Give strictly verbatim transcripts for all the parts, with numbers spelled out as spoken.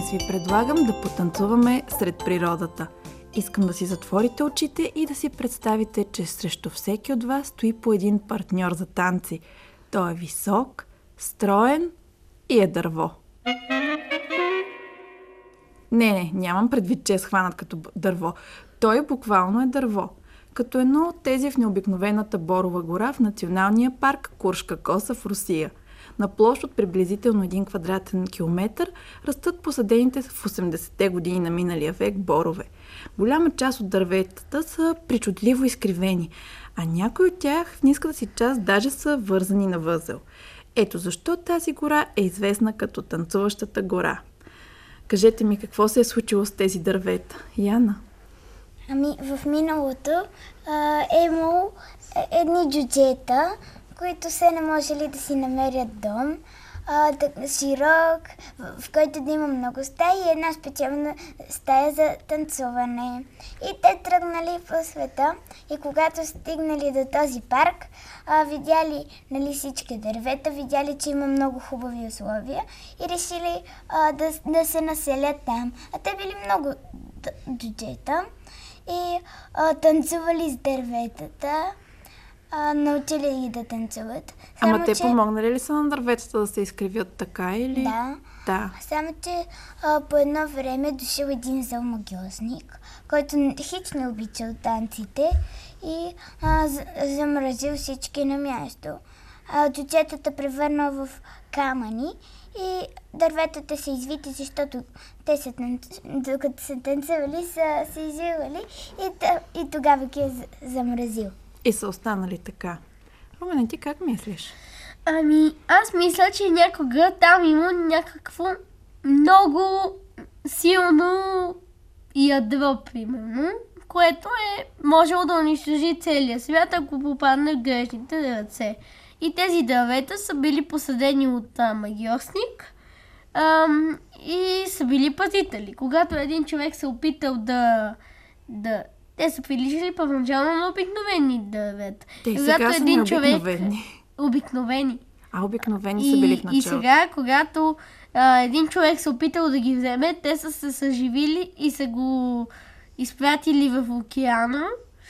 Днес ви предлагам да потанцуваме сред природата. Искам да си затворите очите и да си представите, че срещу всеки от вас стои по един партньор за танци. Той е висок, строен и е дърво. Не, не, нямам предвид, че е схванат като дърво. Той буквално е дърво. Като едно от тези в необикновената Борова гора в националния парк Куршка коса в Русия. На площ от приблизително един квадратен километър растат посадените в осемдесетте години на миналия век борове. Голяма част от дърветата са причудливо изкривени, а някои от тях в ниската си част даже са вързани на възел. Ето защо тази гора е известна като танцуващата гора. Кажете ми, какво се е случило с тези дървета? Яна? Ами, в миналото а, е имало едни джуджета, които се не можели да си намерят дом, а, да, широк, в, в който да има много стаи и една специална стая за танцуване. И те тръгнали по света и когато стигнали до този парк, а, видяли, нали, всички дървета, видяли, че има много хубави условия и решили а, да, да се населят там. А те били много джуджета и а, танцували с дърветата. А, научили ги да танцуват. Само, Ама те че... помогнали ли са на дърветата да се изкривят така или? Да. да. Само, че а, по едно време дошъл един зъл магиосник, който хич не обичал танците и а, замразил всички на място. А, джуджетата превърнал в камъни и дърветата се извити, защото те са, докато са танцували, са се извивали и, и тогава ги е замразил. И са останали така. Румене, ти как мислиш? Ами, аз мисля, че някога там има някакво много силно ядро, примерно, което е можело да унищожи целия свят, ако попадне в грешните ръце. И тези дървета са били посадени от а, магиосник ам, и са били пазители. Когато един човек се опитал да... да Те са приличали първоначално на обикновени дървета. Те сега са необикновени. Обикновени. А, обикновени са били в началото. И сега, когато а, един човек се опитал да ги вземе, те са се съживили и са го изпратили в океана.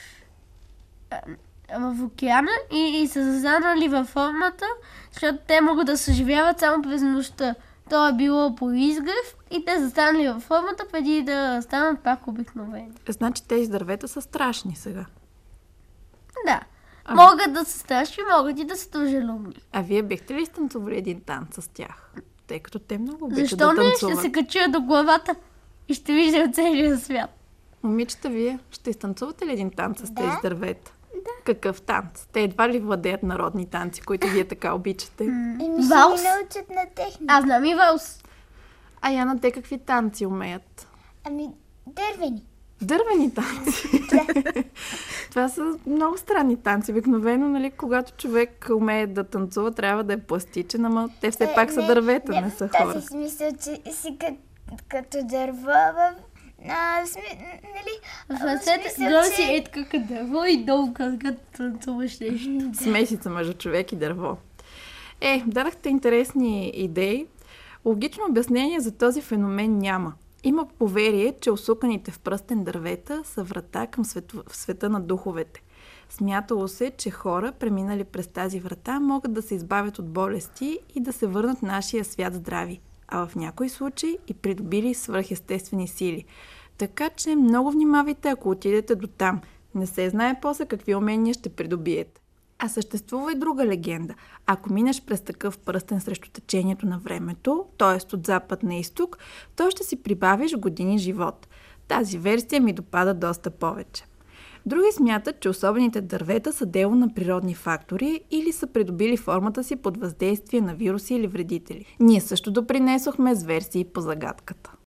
В океана и, и са застанали във формата, защото те могат да съживяват само през нощта. То е било по изгрев и те застанали във формата преди да станат пак обикновени. Значи тези дървета са страшни сега. Да. А... Могат да са страшни, могат и да са дружелюбни. А вие бихте ли станцували един танц с тях? Тъй като те много обичат Защо да танцуват. Защо не? Ще се кача до главата и ще виждам целия свят. Момичета, вие ще станцувате ли един танц с да. тези дървета? Да. Какъв танц? Те едва ли владеят народни танци, които вие така обичате? Еми ще ни научат на техника. Аз знам и валс. А Яна, те какви танци умеят? Ами, дървени. Дървени танци? Това са много странни танци. Обикновено, нали, когато човек умее да танцува, трябва да е пластичен, ама те все е, пак са не, дървета, не, не са в хора. Тази смисъл, че си като, като дърво в... А, сми, нали, в ръцете горе си е така дърво и долу като танцуваш нещо. Смесица между човек и дърво. Е, дадахте интересни идеи. Логично обяснение за този феномен няма. Има поверие, че усуканите в пръстен дървета са врата към свето, в света на духовете. Смятало се, че хора, преминали през тази врата, могат да се избавят от болести и да се върнат в нашия свят здрави, а в някои случаи и придобили свръхестествени сили. Така че много внимавайте, ако отидете до там. Не се знае после какви умения ще придобиете. А съществува и друга легенда. Ако минеш през такъв пръстен срещу течението на времето, т.е. от запад на изток, то ще си прибавиш години живот. Тази версия ми допада доста повече. Други смятат, че особените дървета са дело на природни фактори или са придобили формата си под въздействие на вируси или вредители. Ние също допринесохме с версии по загадката.